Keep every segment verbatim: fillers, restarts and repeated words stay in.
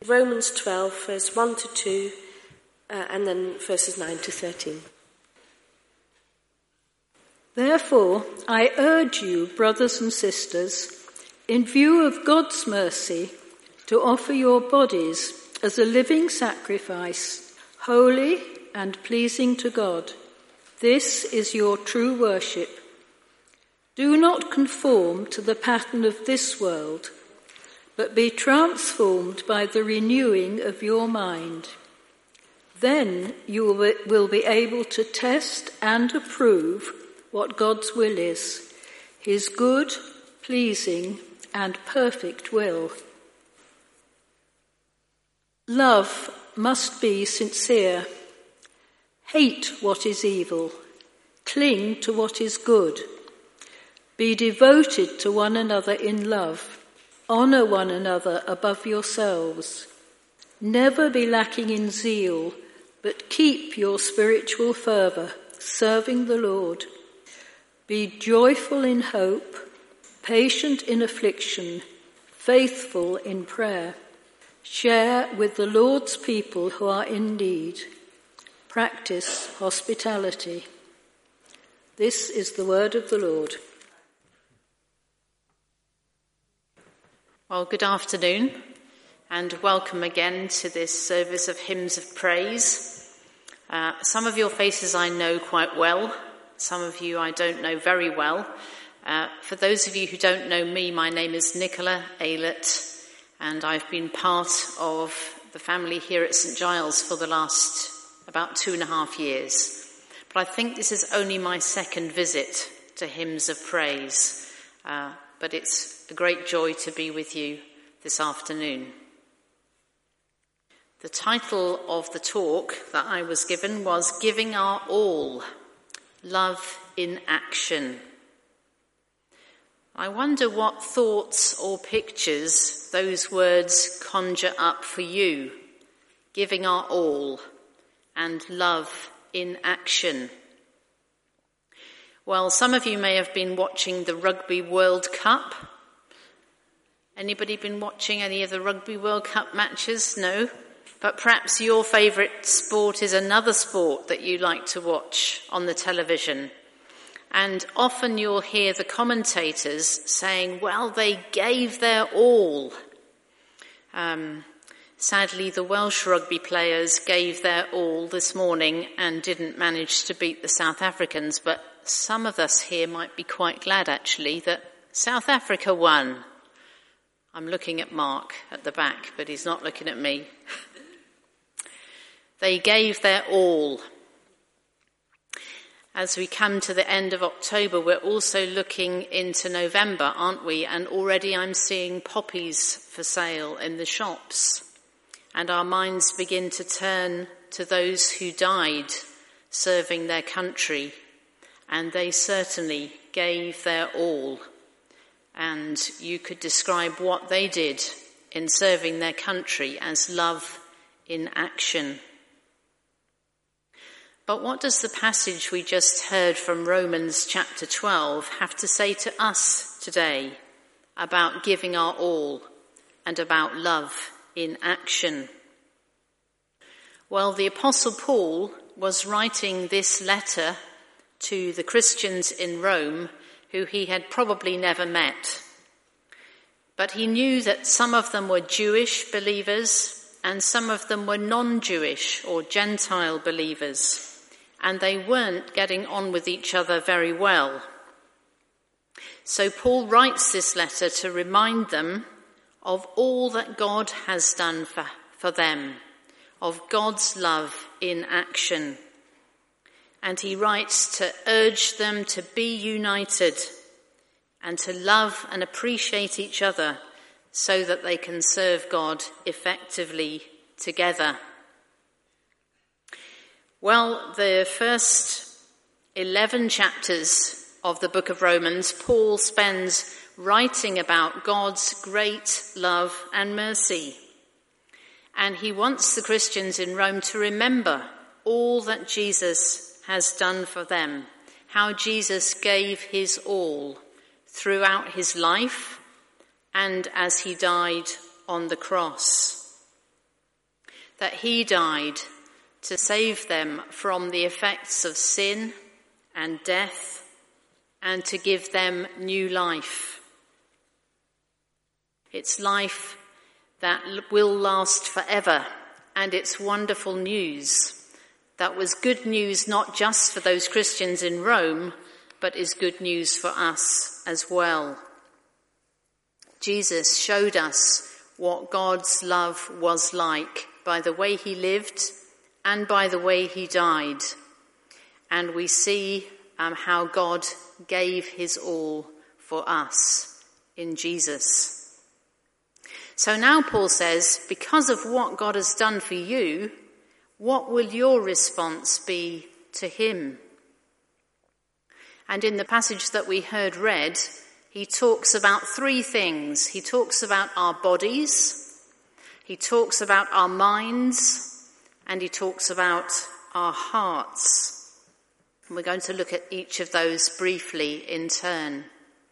Romans twelve, verse one to two, uh, and then verses nine to thirteen. Therefore, I urge you, brothers and sisters, in view of God's mercy, to offer your bodies as a living sacrifice, holy and pleasing to God. This is your true worship. Do not conform to the pattern of this world, but be transformed by the renewing of your mind. Then you will be able to test and approve what God's will is, his good, pleasing, and perfect will. Love must be sincere. Hate what is evil. Cling to what is good. Be devoted to one another in love. Honour one another above yourselves. Never be lacking in zeal, but keep your spiritual fervour, serving the Lord. Be joyful in hope, patient in affliction, faithful in prayer. Share with the Lord's people who are in need. Practice hospitality. This is the word of the Lord. Well, good afternoon and welcome again to this service of hymns of praise. Uh, some of your faces I know quite well. Some of you I don't know very well. Uh, for those of you who don't know me, my name is Nicola Aylett and I've been part of the family here at St Giles for the last about two and a half years. But I think this is only my second visit to hymns of praise. Uh, but it's a great joy to be with you this afternoon. The title of the talk that I was given was Giving Our All, Love in Action. I wonder what thoughts or pictures those words conjure up for you. Giving our all and love in action. Well, some of you may have been watching the Rugby World Cup. Anybody been watching any of the Rugby World Cup matches? No? But perhaps your favourite sport is another sport that you like to watch on the television. And often you'll hear the commentators saying, well, they gave their all. Um, sadly, the Welsh rugby players gave their all this morning and didn't manage to beat the South Africans, but some of us here might be quite glad, actually, that South Africa won. I'm looking at Mark at the back, but he's not looking at me. They gave their all. As we come to the end of October, we're also looking into November, aren't we? And already I'm seeing poppies for sale in the shops. And our minds begin to turn to those who died serving their country. And they certainly gave their all. And you could describe what they did in serving their country as love in action. But what does the passage we just heard from Romans chapter twelve have to say to us today about giving our all and about love in action? Well, the Apostle Paul was writing this letter to the Christians in Rome who he had probably never met. But he knew that some of them were Jewish believers and some of them were non-Jewish or Gentile believers, and they weren't getting on with each other very well. So Paul writes this letter to remind them of all that God has done for, for them, of God's love in action. And he writes to urge them to be united and to love and appreciate each other so that they can serve God effectively together. Well, the first eleven chapters of the book of Romans, Paul spends writing about God's great love and mercy. And he wants the Christians in Rome to remember all that Jesus has done for them, how Jesus gave his all throughout his life and as he died on the cross. that he died to save them from the effects of sin and death and to give them new life. It's life that will last forever, and it's wonderful news. That was good news not just for those Christians in Rome, but is good news for us as well. Jesus showed us what God's love was like by the way he lived and by the way he died. And we see um, how God gave his all for us in Jesus. So now Paul says, because of what God has done for you, what will your response be to him? And in the passage that we heard read, he talks about three things. He talks about our bodies, he talks about our minds, and he talks about our hearts. And we're going to look at each of those briefly in turn.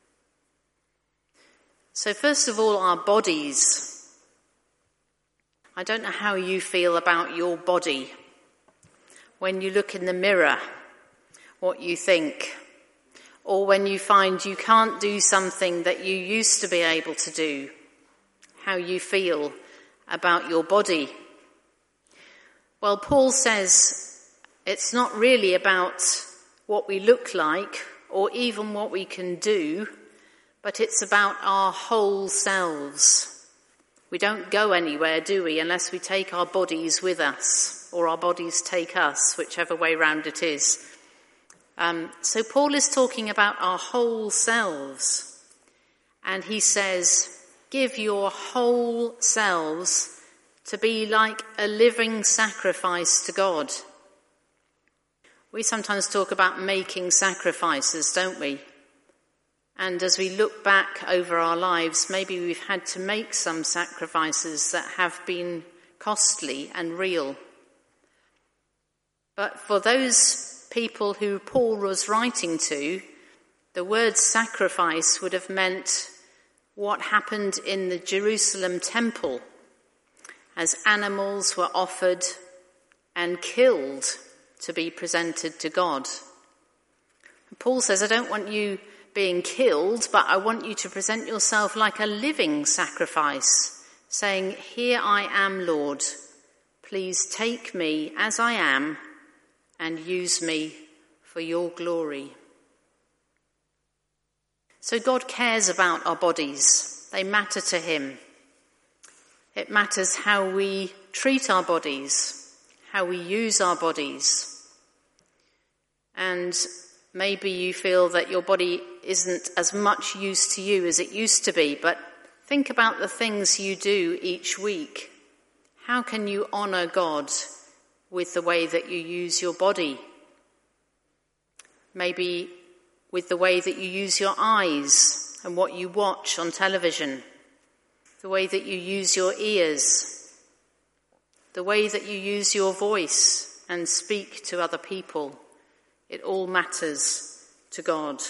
So first of all, our bodies. I don't know how you feel about your body. When you look in the mirror, what you think. Or when you find you can't do something that you used to be able to do. How you feel about your body. Well, Paul says it's not really about what we look like or even what we can do, but it's about our whole selves. We don't go anywhere, do we, unless we take our bodies with us, or our bodies take us, whichever way round it is. Um, so Paul is talking about our whole selves, and he says, give your whole selves to be like a living sacrifice to God. We sometimes talk about making sacrifices, don't we? And as we look back over our lives, maybe we've had to make some sacrifices that have been costly and real. But for those people who Paul was writing to, the word sacrifice would have meant what happened in the Jerusalem temple as animals were offered and killed to be presented to God. Paul says, I don't want you being killed, but I want you to present yourself like a living sacrifice, saying, here I am, Lord, please take me as I am and use me for your glory. So God cares about our bodies. They matter to him. It matters how we treat our bodies, how we use our bodies. And maybe you feel that your body isn't as much use to you as it used to be, but think about the things you do each week. How can you honour God with the way that you use your body? Maybe with the way that you use your eyes and what you watch on television, the way that you use your ears, the way that you use your voice and speak to other people. It all matters to God.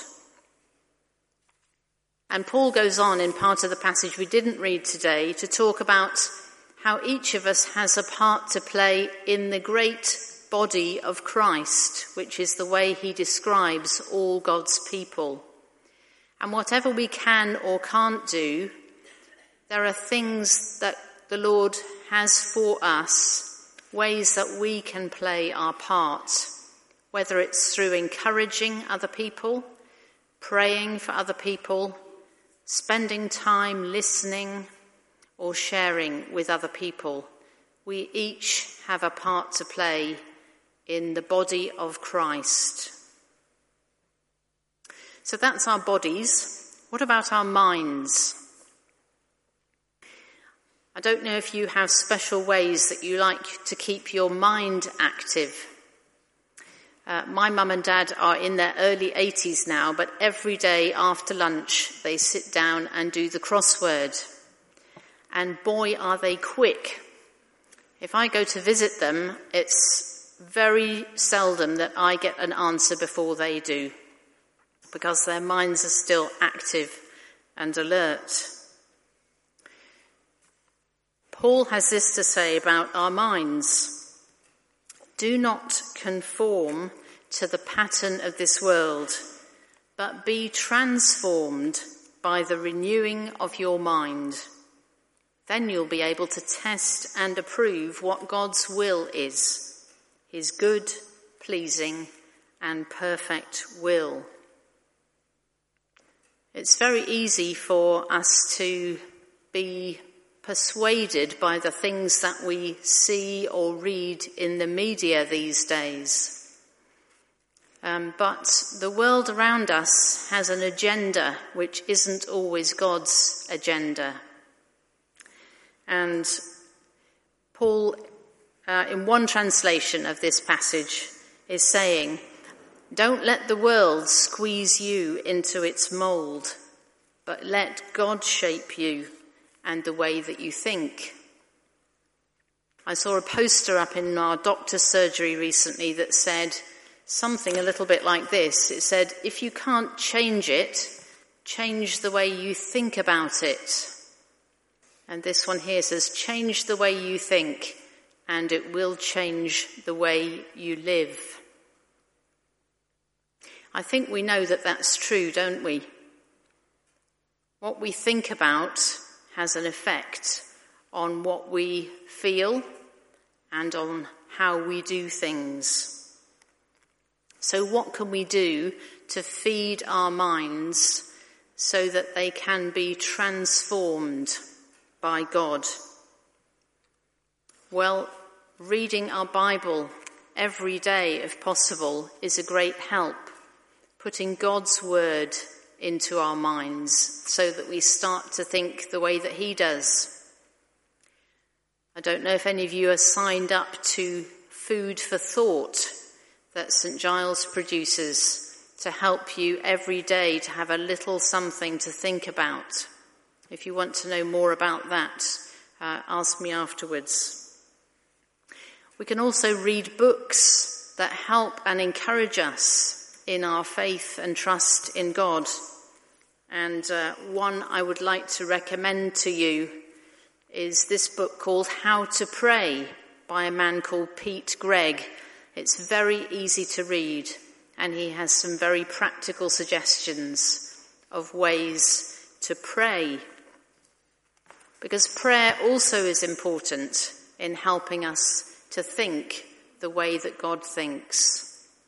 And Paul goes on in part of the passage we didn't read today to talk about how each of us has a part to play in the great body of Christ, which is the way he describes all God's people. And whatever we can or can't do, there are things that the Lord has for us, ways that we can play our part. Whether it's through encouraging other people, praying for other people, spending time listening, or sharing with other people. We each have a part to play in the body of Christ. So that's our bodies. What about our minds? I don't know if you have special ways that you like to keep your mind active. Uh, my mum and dad are in their early eighties now, but every day after lunch they sit down and do the crossword. And boy, are they quick. If I go to visit them, it's very seldom that I get an answer before they do, because their minds are still active and alert. Paul has this to say about our minds. Do not conform to the pattern of this world, but be transformed by the renewing of your mind. Then you'll be able to test and approve what God's will is, his good, pleasing, and perfect will. It's very easy for us to be persuaded by the things that we see or read in the media these days. Um, but the world around us has an agenda which isn't always God's agenda. And Paul, uh, in one translation of this passage, is saying, don't let the world squeeze you into its mould, but let God shape you and the way that you think. I saw a poster up in our doctor's surgery recently that said something a little bit like this. It said, if you can't change it, change the way you think about it. And this one here says, change the way you think, and it will change the way you live. I think we know that that's true, don't we? What we think about has an effect on what we feel and on how we do things. So what can we do to feed our minds so that they can be transformed by God? Well, reading our Bible every day, if possible, is a great help. Putting God's word into our minds so that we start to think the way that he does. I don't know if any of you are signed up to Food for Thought that Saint Giles produces to help you every day to have a little something to think about. If you want to know more about that, uh, ask me afterwards. We can also read books that help and encourage us in our faith and trust in God. And uh, one I would like to recommend to you is this book called How to Pray by a man called Pete Greig. It's very easy to read, and he has some very practical suggestions of ways to pray. Because prayer also is important in helping us to think the way that God thinks.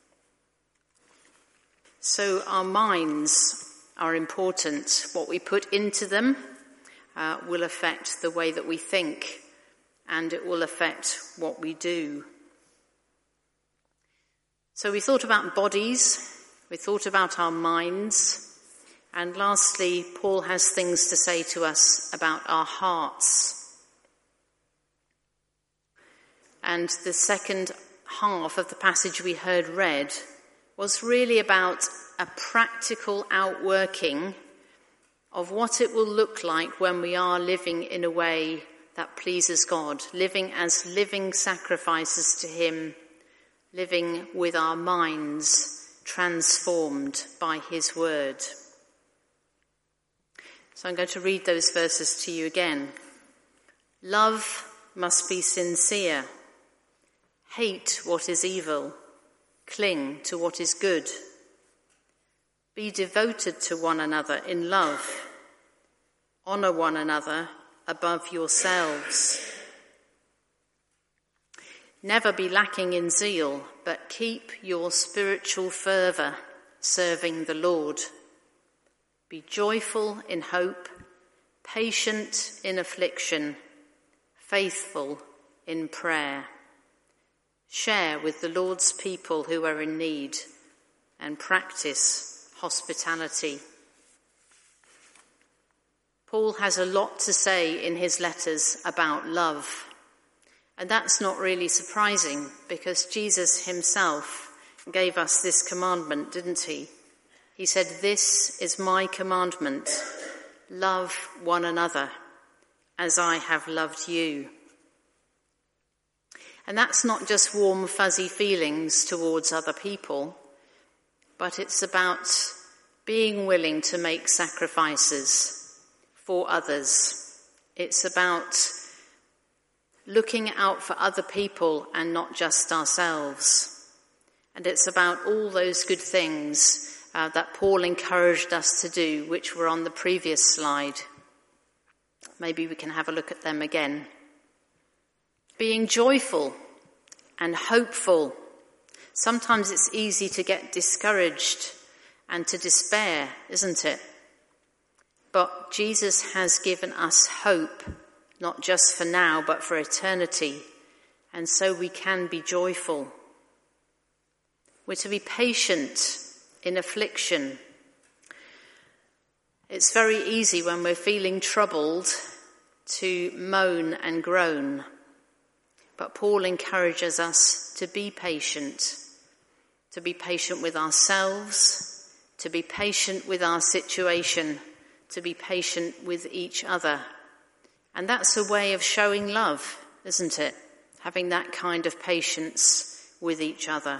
So our minds are important. What we put into them uh, will affect the way that we think, and it will affect what we do. So we thought about bodies, we thought about our minds, and lastly, Paul has things to say to us about our hearts. And the second half of the passage we heard read was really about a practical outworking of what it will look like when we are living in a way that pleases God, living as living sacrifices to him, living with our minds transformed by his word. So I'm going to read those verses to you again. Love must be sincere. Hate what is evil. Cling to what is good. Be devoted to one another in love. Honour one another above yourselves. Never be lacking in zeal, but keep your spiritual fervour serving the Lord. Be joyful in hope, patient in affliction, faithful in prayer. Share with the Lord's people who are in need, and practice hospitality. Paul has a lot to say in his letters about love. And that's not really surprising, because Jesus himself gave us this commandment, didn't he? He said, "This is my commandment, love one another as I have loved you." And that's not just warm, fuzzy feelings towards other people, but it's about being willing to make sacrifices for others. It's about looking out for other people and not just ourselves. And it's about all those good things uh, that Paul encouraged us to do, which were on the previous slide. Maybe we can have a look at them again. Being joyful and hopeful. Sometimes it's easy to get discouraged and to despair, isn't it? But Jesus has given us hope, not just for now, but for eternity. And so we can be joyful. We're to be patient in affliction. It's very easy when we're feeling troubled to moan and groan. But Paul encourages us to be patient, to be patient with ourselves, to be patient with our situation, to be patient with each other. And that's a way of showing love, isn't it? Having that kind of patience with each other.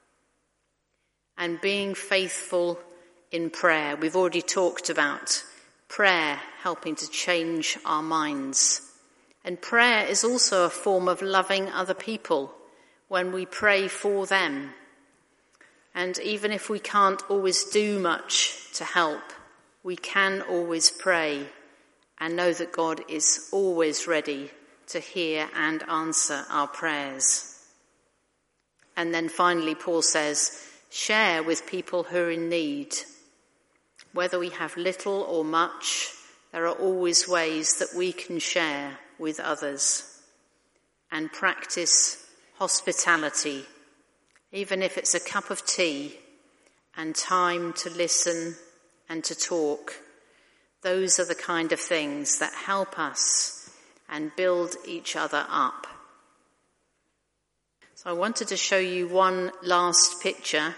And being faithful in prayer. We've already talked about prayer helping to change our minds. And prayer is also a form of loving other people when we pray for them. And even if we can't always do much to help, we can always pray and know that God is always ready to hear and answer our prayers. And then finally, Paul says, share with people who are in need. Whether we have little or much, there are always ways that we can share with others and practice hospitality, even if it's a cup of tea and time to listen and to talk. Those are the kind of things that help us and build each other up. So I wanted to show you one last picture.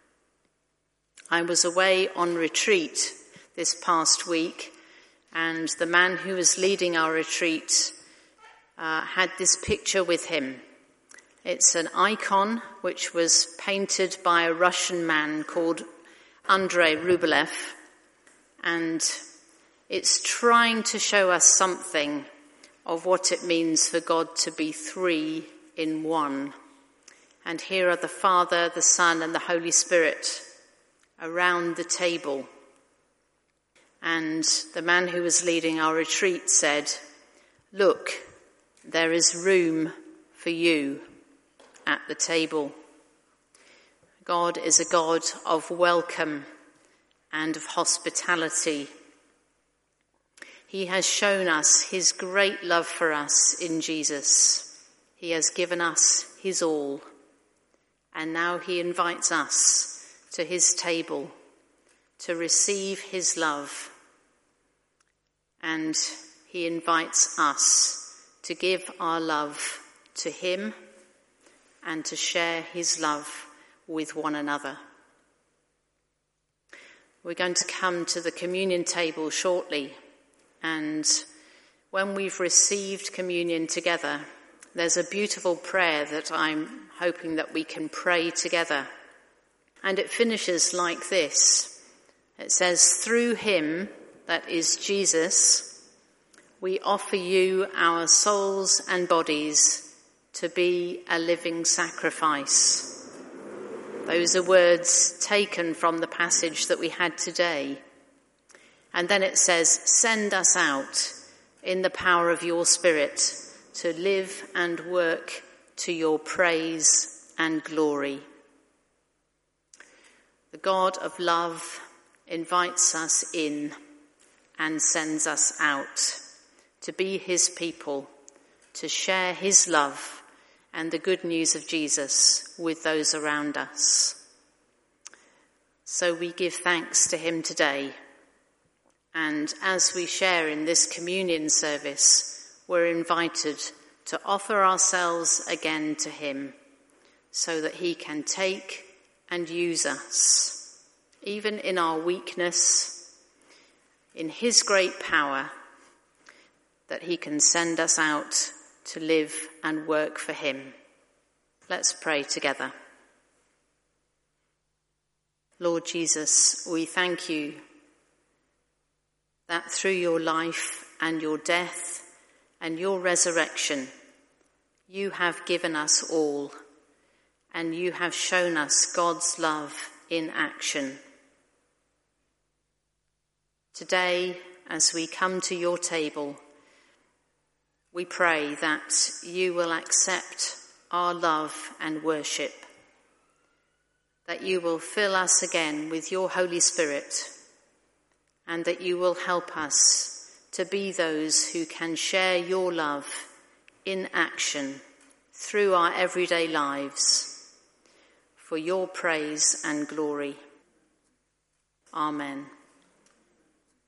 I was away on retreat this past week, and the man who was leading our retreat uh, had this picture with him. It's an icon which was painted by a Russian man called Andrei Rublev, and it's trying to show us something of what it means for God to be three in one. And here are the Father, the Son, and the Holy Spirit around the table. And the man who was leading our retreat said, "Look, there is room for you at the table." God is a God of welcome and of hospitality. He has shown us his great love for us in Jesus. He has given us his all. And now he invites us to his table to receive his love. And he invites us to give our love to him and to share his love with one another. We're going to come to the communion table shortly, and when we've received communion together, there's a beautiful prayer that I'm hoping that we can pray together. And it finishes like this. It says, "Through him," that is Jesus, "we offer you our souls and bodies to be a living sacrifice." Those are words taken from the passage that we had today. And then it says, "Send us out in the power of your Spirit to live and work to your praise and glory." The God of love invites us in and sends us out to be his people, to share his love and the good news of Jesus with those around us. So we give thanks to him today. And as we share in this communion service, we're invited to offer ourselves again to him so that he can take and use us, even in our weakness, in his great power, that he can send us out to live and work for him. Let's pray together. Lord Jesus, we thank you that through your life and your death and your resurrection, you have given us all, and you have shown us God's love in action. Today, as we come to your table, we pray that you will accept our love and worship, that you will fill us again with your Holy Spirit, and that you will help us to be those who can share your love in action through our everyday lives, for your praise and glory. Amen.